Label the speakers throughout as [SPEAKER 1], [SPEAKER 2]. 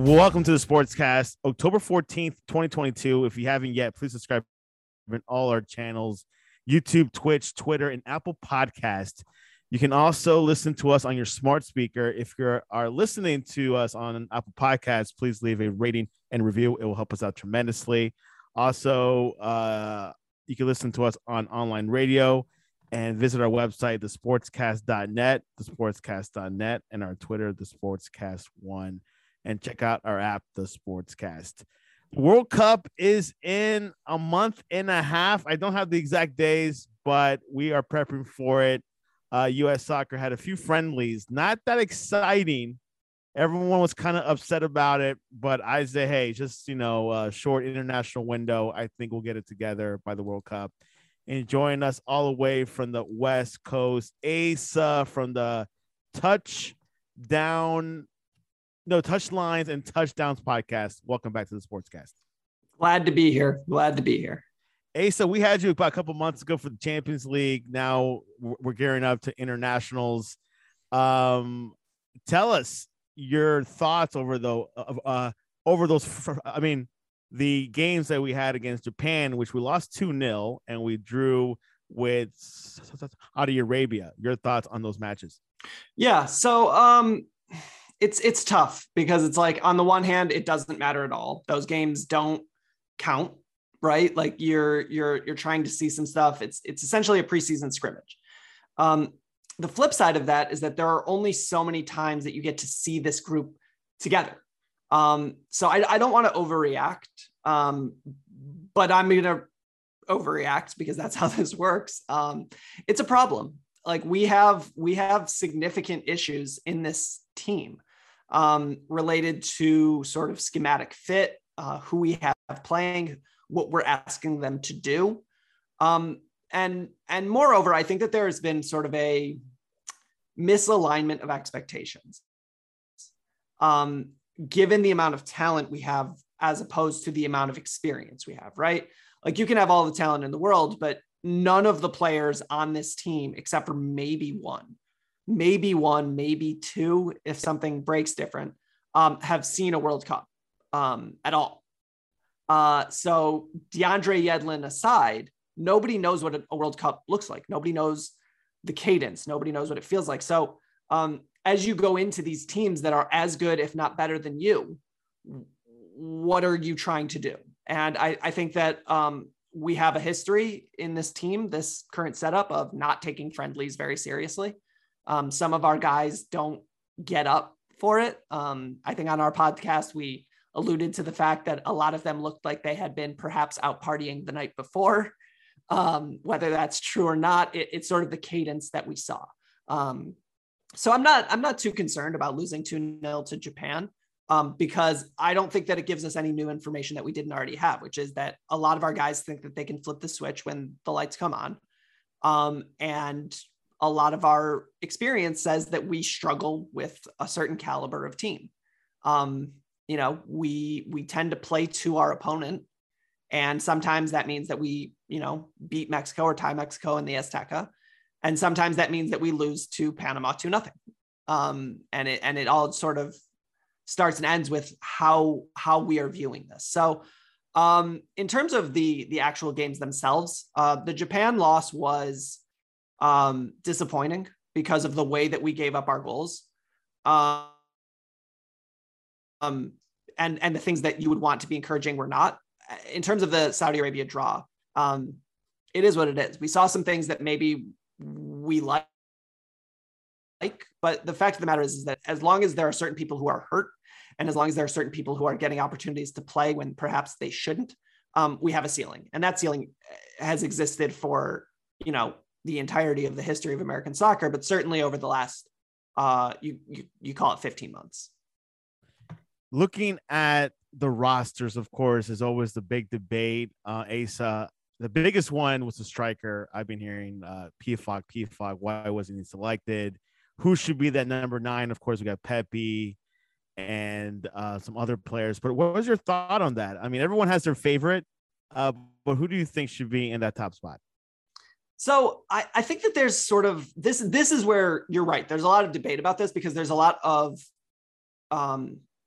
[SPEAKER 1] Welcome to the Sportscast, October 14th, 2022. If you haven't yet, please subscribe in all our channels, YouTube, Twitch, Twitter, and Apple Podcast. You can also listen to us on your smart speaker. If you are listening to us on Apple Podcasts, please leave a rating and review. It will help us out tremendously. Also, you can listen to us on online radio and visit our website, thesportscast.net, thesportscast.net, and our Twitter, thesportscast1. And check out our app, The Sportscast. The World Cup is in a month and a half. I don't have the exact days, but we are prepping for it. U.S. Soccer had a few friendlies, not that exciting. Everyone was kind of upset about it, but I say, hey, just, a short international window. I think we'll get it together by the World Cup. And joining us all the way from the West Coast, Asa from the Touchlines and Touchdowns podcast. Welcome back to the Sportscast.
[SPEAKER 2] Glad to be here.
[SPEAKER 1] Asa, we had you about a couple months ago for the Champions League. Now we're gearing up to internationals. Tell us your thoughts over the games that we had against Japan, which we lost 2-0, and we drew with Saudi Arabia. Your thoughts on those matches?
[SPEAKER 2] Yeah. So, it's tough because it's like, on the one hand, it doesn't matter at all. Those games don't count, right? Like you're trying to see some stuff. It's essentially a preseason scrimmage. The flip side of that is that there are only so many times that you get to see this group together. So I don't want to overreact, but I'm going to overreact because that's how this works. It's a problem. Like we have significant issues in this team related to sort of schematic fit, who we have playing, what we're asking them to do. And moreover, I think that there has been sort of a misalignment of expectations, given the amount of talent we have, as opposed to the amount of experience we have, right? Like you can have all the talent in the world, but none of the players on this team, except for maybe one, maybe two, if something breaks different, have seen a World Cup at all. So DeAndre Yedlin aside, nobody knows what a World Cup looks like. Nobody knows the cadence. Nobody knows what it feels like. So as you go into these teams that are as good, if not better than you, what are you trying to do? And I think that we have a history in this team, this current setup, of not taking friendlies very seriously. Some of our guys don't get up for it. I think on our podcast, we alluded to the fact that a lot of them looked like they had been perhaps out partying the night before. Whether that's true or not, it's sort of the cadence that we saw. So I'm not too concerned about losing 2-0 to Japan, because I don't think that it gives us any new information that we didn't already have, which is that a lot of our guys think that they can flip the switch when the lights come on. And a lot of our experience says that we struggle with a certain caliber of team. We tend to play to our opponent. And sometimes that means that we, beat Mexico or tie Mexico in the Azteca. And sometimes that means that we lose to Panama 2-0. And it all sort of starts and ends with how we are viewing this. So in terms of the actual games themselves, the Japan loss was disappointing because of the way that we gave up our goals. And the things that you would want to be encouraging were not. In terms of the Saudi Arabia draw, it is what it is. We saw some things that maybe we like, but the fact of the matter is that as long as there are certain people who are hurt, and as long as there are certain people who are getting opportunities to play when perhaps they shouldn't, we have a ceiling. And that ceiling has existed for, the entirety of the history of American soccer, but certainly over the last, you call it 15 months.
[SPEAKER 1] Looking at the rosters, of course, is always the big debate. Asa, the biggest one was the striker. I've been hearing Pefok. Why wasn't he selected? Who should be that number 9? Of course, we got Pepe and some other players. But what was your thought on that? I mean, everyone has their favorite, but who do you think should be in that top spot?
[SPEAKER 2] So I think that there's sort of this is where you're right. There's a lot of debate about this because there's a lot of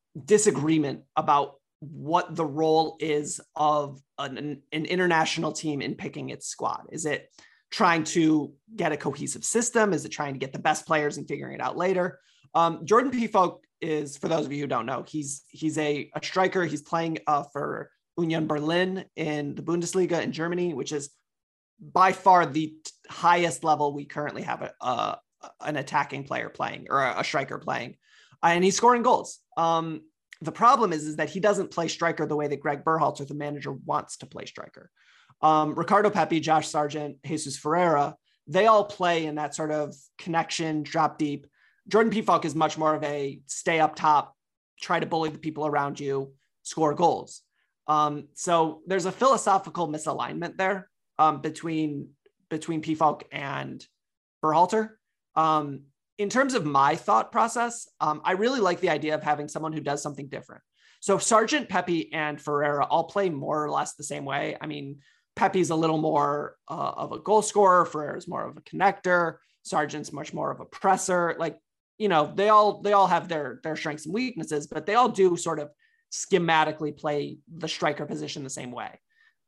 [SPEAKER 2] disagreement about what the role is of an international team in picking its squad. Is it trying to get a cohesive system? Is it trying to get the best players and figuring it out later? Jordan Pefok is, for those of you who don't know, he's a striker. He's playing for Union Berlin in the Bundesliga in Germany, which is by far the highest level we currently have an attacking player playing, or a striker playing, and he's scoring goals. The problem is that he doesn't play striker the way that Greg Berhalter, the manager, wants to play striker. Ricardo Pepi, Josh Sargent, Jesus Ferreira, they all play in that sort of connection, drop deep. Jordan Pefok is much more of a stay up top, try to bully the people around you, score goals. So there's a philosophical misalignment there between Pefok and Berhalter. In terms of my thought process, I really like the idea of having someone who does something different. So Sargent, Pepi, and Ferreira all play more or less the same way. I mean, Pepi's a little more of a goal scorer. Ferreira's more of a connector. Sargent's much more of a presser. Like, you know, they all have their strengths and weaknesses, but they all do sort of schematically play the striker position the same way.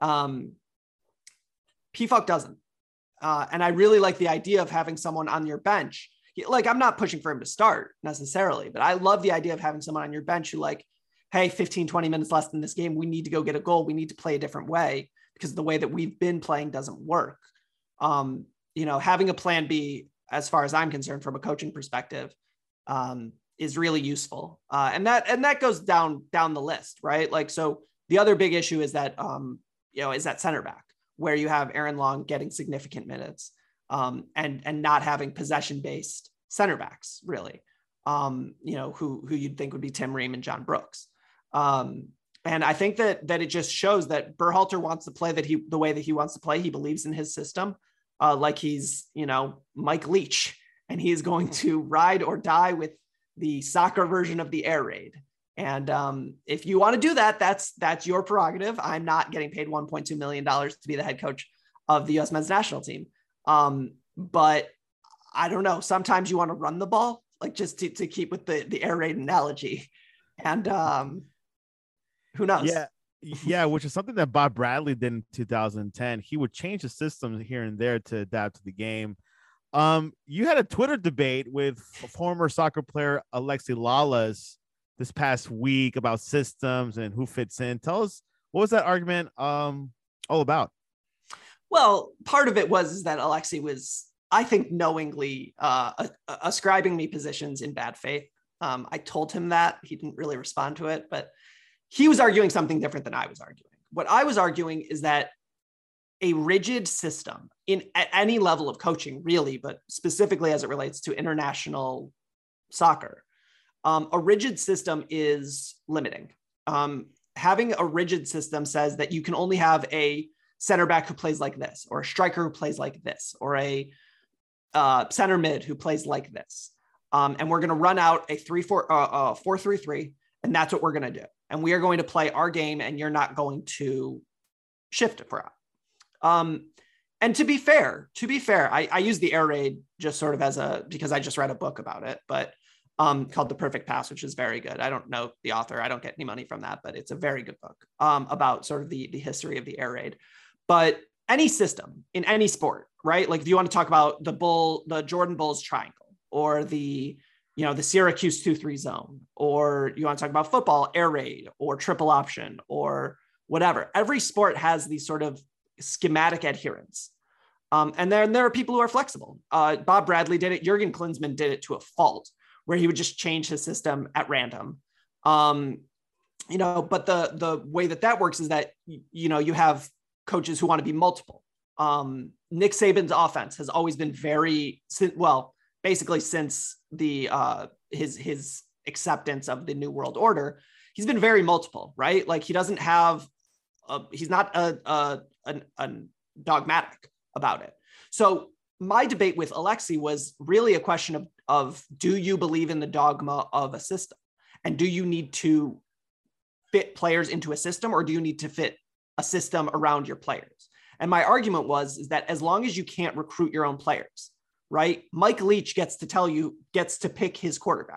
[SPEAKER 2] Pefok doesn't. And I really like the idea of having someone on your bench. Like, I'm not pushing for him to start necessarily, but I love the idea of having someone on your bench who, like, hey, 15, 20 minutes left in this game, we need to go get a goal. We need to play a different way because the way that we've been playing doesn't work. You know, having a plan B, as far as I'm concerned, from a coaching perspective, is really useful. And that goes down the list, right? Like, so the other big issue is that, is that center back, where you have Aaron Long getting significant minutes, and not having possession-based center backs, really, who you'd think would be Tim Ream and John Brooks. And I think that it just shows that Berhalter wants to play the way that he wants to play. He believes in his system, like he's, Mike Leach, and he is going to ride or die with the soccer version of the air raid. And if you want to do that, that's your prerogative. I'm not getting paid $1.2 million to be the head coach of the U.S. men's national team. But I don't know. Sometimes you want to run the ball, like, just to keep with the air raid analogy. And who knows?
[SPEAKER 1] Yeah, which is something that Bob Bradley did in 2010. He would change the system here and there to adapt to the game. You had a Twitter debate with former soccer player Alexi Lalas this past week about systems and who fits in. Tell us, what was that argument all about?
[SPEAKER 2] Well, part of it was that Alexi was, I think, knowingly ascribing me positions in bad faith. I told him that. He didn't really respond to it, but he was arguing something different than I was arguing. What I was arguing is that a rigid system at any level of coaching, really, but specifically as it relates to international soccer, a rigid system is limiting. Having a rigid system says that you can only have a center back who plays like this, or a striker who plays like this, or a center mid who plays like this. And we're going to run out a 4-3-3, and that's what we're going to do. And we are going to play our game, and you're not going to shift it for us. And to be fair, I use the air raid just sort of because I just read a book about it, but called The Perfect Pass, which is very good. I don't know the author. I don't get any money from that, but it's a very good book about sort of the history of the air raid. But any system in any sport, right? Like, if you want to talk about the Jordan Bulls triangle, or the Syracuse 2-3 zone, or you want to talk about football, air raid, or triple option, or whatever. Every sport has these sort of schematic adherence. And then there are people who are flexible. Bob Bradley did it. Jurgen Klinsmann did it to a fault, where he would just change his system at random. But the way that works is that, you have coaches who want to be multiple. Nick Saban's offense has always been basically since his acceptance of the New World Order, he's been very multiple, right? Like, he doesn't have, he's not a dogmatic about it. So my debate with Alexi was really a question of do you believe in the dogma of a system? And do you need to fit players into a system, or do you need to fit a system around your players? And my argument is that as long as you can't recruit your own players, right? Mike Leach gets to pick his quarterback.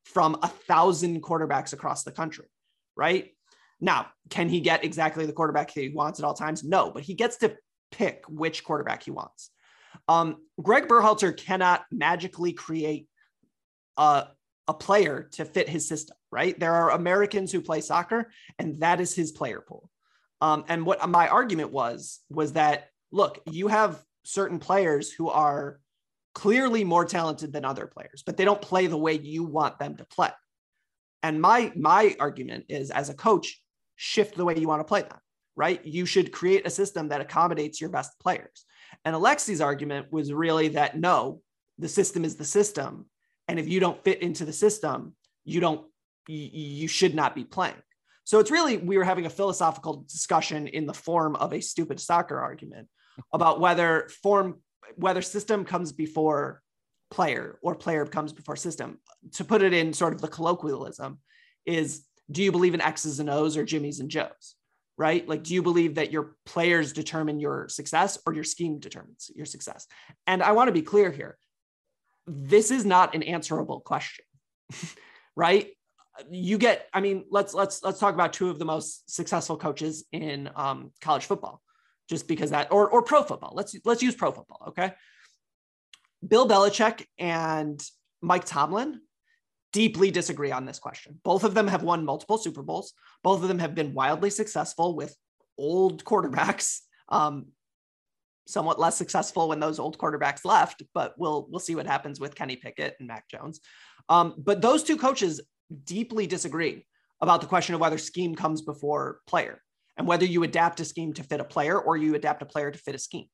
[SPEAKER 2] from 1,000 quarterbacks across the country, right? Now, can he get exactly the quarterback that he wants at all times? No, but he gets to pick which quarterback he wants. Greg Berhalter cannot magically create a player to fit his system, right? There are Americans who play soccer, and that is his player pool. And what my argument was that, look, you have certain players who are clearly more talented than other players, but they don't play the way you want them to play. And my argument is, as a coach, shift the way you want to play them, right? You should create a system that accommodates your best players. And Alexi's argument was really that, no, the system is the system. And if you don't fit into the system, you should not be playing. So it's really, we were having a philosophical discussion in the form of a stupid soccer argument about whether system comes before player or player comes before system. To put it in sort of the colloquialism is, do you believe in X's and O's or Jimmy's and Joe's, right? Like, do you believe that your players determine your success or your scheme determines your success? And I want to be clear here. This is not an answerable question, right? Let's talk about two of the most successful coaches in college football, just because that, or pro football. Let's use pro football. Okay. Bill Belichick and Mike Tomlin deeply disagree on this question. Both of them have won multiple Super Bowls. Both of them have been wildly successful with old quarterbacks, somewhat less successful when those old quarterbacks left, but we'll see what happens with Kenny Pickett and Mac Jones. But those two coaches deeply disagree about the question of whether scheme comes before player and whether you adapt a scheme to fit a player or you adapt a player to fit a scheme.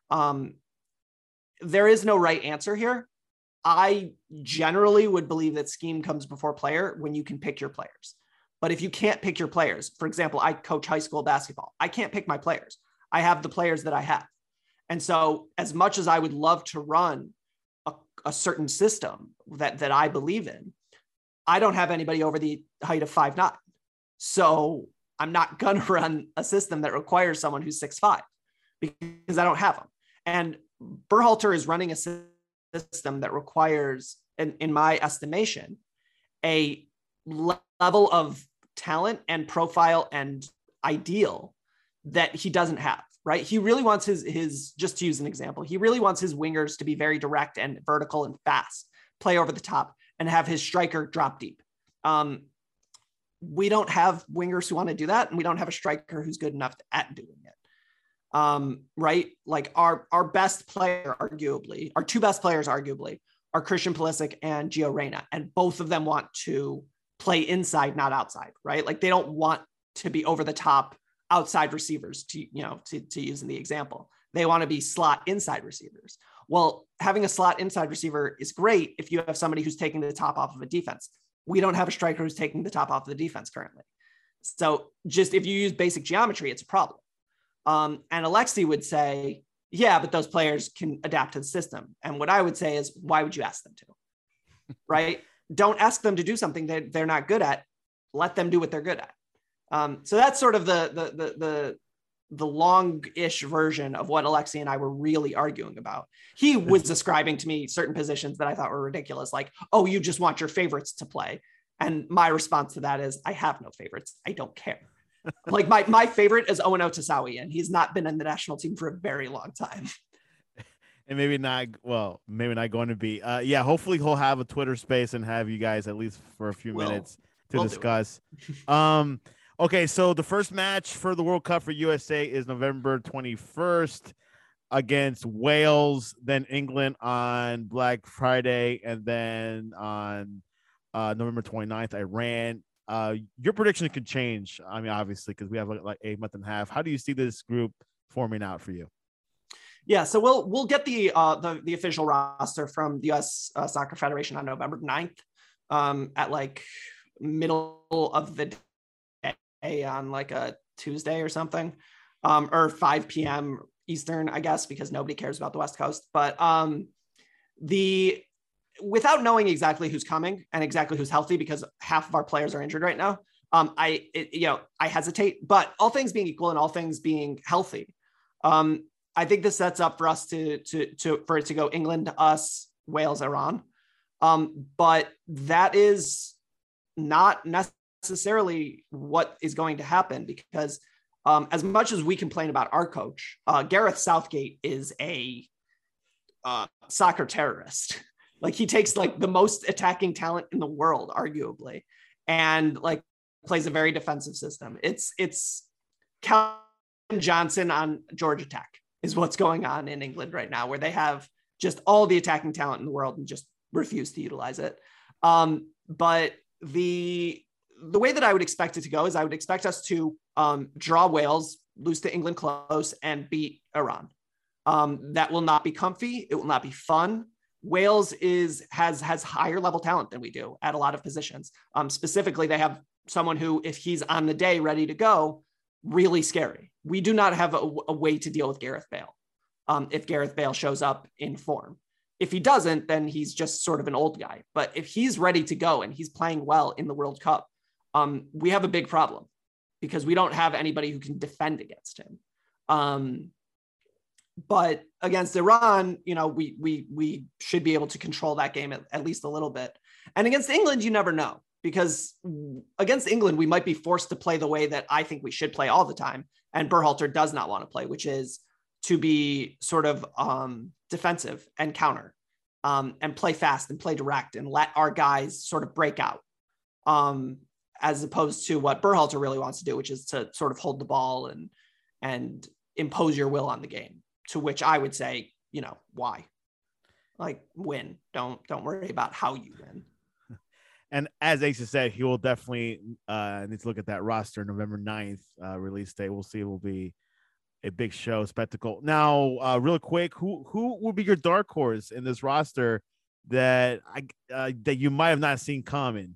[SPEAKER 2] There is no right answer here. I generally would believe that scheme comes before player when you can pick your players. But if you can't pick your players, for example, I coach high school basketball. I can't pick my players. I have the players that I have. And so as much as I would love to run a certain system that I believe in, I don't have anybody over the height of 5'9". So I'm not going to run a system that requires someone who's 6'5", because I don't have them. And Berhalter is running a system that requires, in my estimation, a level of talent and profile and ideal that he doesn't have, right? He really wants his, just to use an example, he really wants his wingers to be very direct and vertical and fast, play over the top, and have his striker drop deep. We don't have wingers who want to do that, and we don't have a striker who's good enough at doing it. Right? Like our best player, arguably, our two best players, arguably, are Christian Pulisic and Gio Reyna, and both of them want to play inside, not outside, right? Like they don't want to be over the top outside receivers, to use in the example. They want to be slot inside receivers. Well, having a slot inside receiver is great if you have somebody who's taking the top off of a defense. We don't have a striker who's taking the top off of the defense currently. So just if you use basic geometry, it's a problem. And Alexi would say, yeah, but those players can adapt to the system. And what I would say is, why would you ask them to? Right? Don't ask them to do something that they're not good at. Let them do what they're good at. So that's sort of the long-ish version of what Alexi and I were really arguing about. He was describing to me certain positions that I thought were ridiculous, like, oh, you just want your favorites to play. And my response to that is, I have no favorites. I don't care. Like my favorite is Owen Otasawi, and he's not been in the national team for a very long time.
[SPEAKER 1] And maybe not going to be. Yeah, hopefully he'll have a Twitter space and have you guys at least for a few minutes to discuss. Okay, so the first match for the World Cup for USA is November 21st against Wales, then England on Black Friday, and then on November 29th, Iran. Your prediction could change. I mean, obviously, because we have like a month and a half. How do you see this group forming out for you?
[SPEAKER 2] Yeah, so we'll get the official roster from the U.S. Soccer Federation on November 9th at like middle of the day on like a Tuesday or something, or 5 p.m. Eastern, I guess, because nobody cares about the West Coast. But without knowing exactly who's coming and exactly who's healthy, because half of our players are injured right now, I hesitate. But all things being equal and all things being healthy, I think this sets up for us for it to go England, us, Wales, Iran. But that is not necessarily what is going to happen, because as much as we complain about our coach, Gareth Southgate is a soccer terrorist. Like, he takes like the most attacking talent in the world, arguably, and like plays a very defensive system. It's Calvin Johnson on Georgia Tech is what's going on in England right now, where they have just all the attacking talent in the world and just refuse to utilize it. But the way that I would expect it to go is I would expect us to draw Wales, lose to England close, and beat Iran. That will not be comfy. It will not be fun. Wales has higher level talent than we do at a lot of positions. Specifically, they have someone who, if he's on the day ready to go, really scary. We do not have a way to deal with Gareth Bale. If Gareth Bale shows up in form. If he doesn't, then he's just sort of an old guy. But if he's ready to go and he's playing well in the World Cup, we have a big problem, because we don't have anybody who can defend against him. But against Iran, you know, we should be able to control that game at least a little bit. And against England, you never know, because against England, we might be forced to play the way that I think we should play all the time. And Berhalter does not want to play, which is to be sort of defensive and counter, and play fast and play direct and let our guys sort of break out, as opposed to what Berhalter really wants to do, which is to sort of hold the ball and impose your will on the game, to which I would say, you know, why? Like, win. Don't worry about how you win.
[SPEAKER 1] And as Asa said, he will definitely need to look at that roster. November 9th release day. We'll see. It will be a big show spectacle. Now, real quick, who will be your dark horse in this roster that that you might have not seen coming?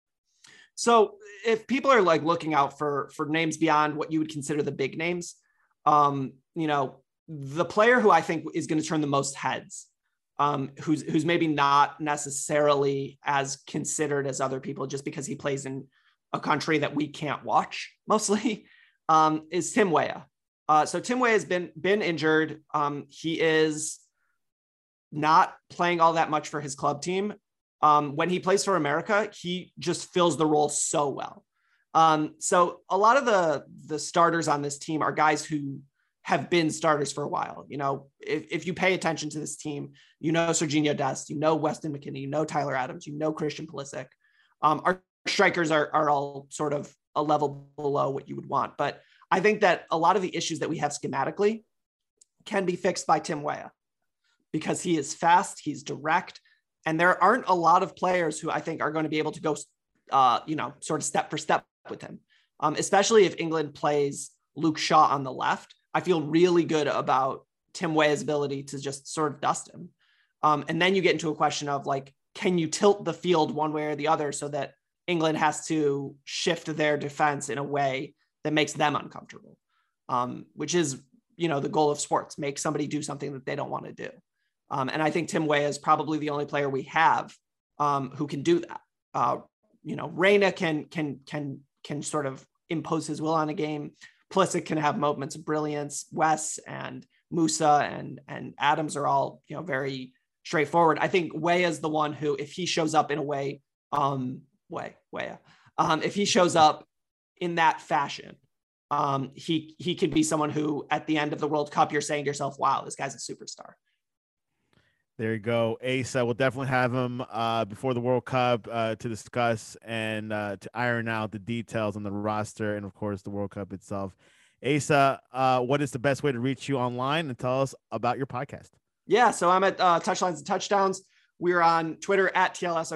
[SPEAKER 2] So if people are like looking out for names beyond what you would consider the big names, you know, the player who I think is going to turn the most heads, who's maybe not necessarily as considered as other people just because he plays in a country that we can't watch mostly, is Tim Weah. So Tim Weah has been injured. He is not playing all that much for his club team. When he plays for America, he just fills the role so well. So a lot of the starters on this team are guys who have been starters for a while. You know, if you pay attention to this team, you know Serginho Dest, you know Weston McKennie, you know Tyler Adams, you know Christian Pulisic. Our strikers are all sort of a level below what you would want. But I think that a lot of the issues that we have schematically can be fixed by Tim Weah, because he is fast, he's direct, and there aren't a lot of players who I think are going to be able to go, you know, sort of step for step with him, especially if England plays Luke Shaw on the left. I feel really good about Tim Weah's ability to just sort of dust him. And then you get into a question of like, can you tilt the field one way or the other so that England has to shift their defense in a way that makes them uncomfortable, which is, you know, the goal of sports, make somebody do something that they don't want to do. And I think Tim Weah is probably the only player we have who can do that. You know, Reina can sort of impose his will on a game. Pulisic can have moments of brilliance. Wes and Musa and Adams are all, you know, very straightforward. I think Weah is the one who, if he shows up in a way, if he shows up in that fashion, he could be someone who at the end of the World Cup, you're saying to yourself, wow, this guy's a superstar.
[SPEAKER 1] There you go. Asa, we'll definitely have him before the World Cup to discuss and to iron out the details on the roster and, of course, the World Cup itself. Asa, what is the best way to reach you online, and tell us about your podcast?
[SPEAKER 2] Yeah, so I'm at Touchlines and Touchdowns. We're on Twitter at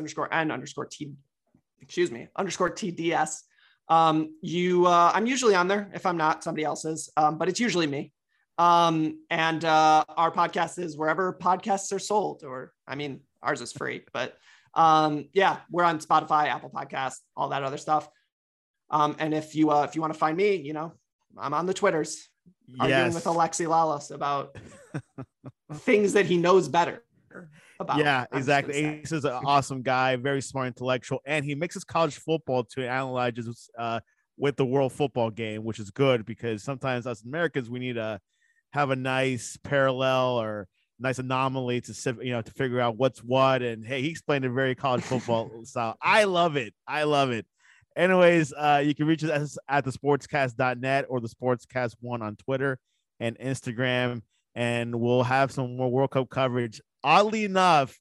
[SPEAKER 2] TLS_N_TDS. I'm usually on there. If I'm not, somebody else is, but it's usually me. And our podcast is wherever podcasts are sold, or I mean, ours is free, but yeah, we're on Spotify, Apple Podcasts, all that other stuff. And if you want to find me, you know, I'm on the Twitters arguing with Alexi Lalas about things that he knows better about.
[SPEAKER 1] Yeah, exactly. Ace is an awesome guy, very smart, intellectual, and he mixes college football to analyze with the world football game, which is good because sometimes us Americans, we need to have a nice parallel or nice anomaly to to figure out what's what. And hey, he explained it very college football style. I love it. Anyways, you can reach us at thesportscast.net or the Sportscast1 on Twitter and Instagram, and we'll have some more World Cup coverage. Oddly enough,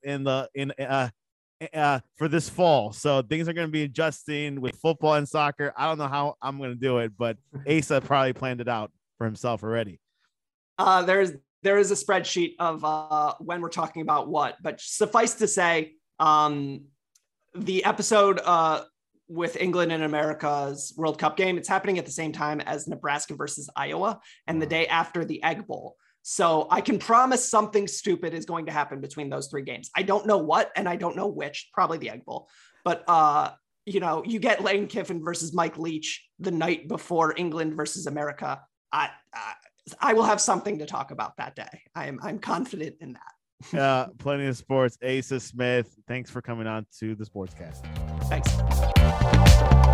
[SPEAKER 1] for this fall, so things are going to be adjusting with football and soccer. I don't know how I'm going to do it, but Asa probably planned it out for himself already.
[SPEAKER 2] There is a spreadsheet of when we're talking about what, but suffice to say, the episode with England and America's World Cup game, it's happening at the same time as Nebraska versus Iowa and the day after the Egg Bowl. So I can promise something stupid is going to happen between those 3 games. I don't know what, and I don't know which, probably the Egg Bowl, but you get Lane Kiffin versus Mike Leach the night before England versus America. I will have something to talk about that day. I'm confident in that.
[SPEAKER 1] Plenty of sports. Asa Smith, thanks for coming on to the Sportscast.
[SPEAKER 2] Thanks.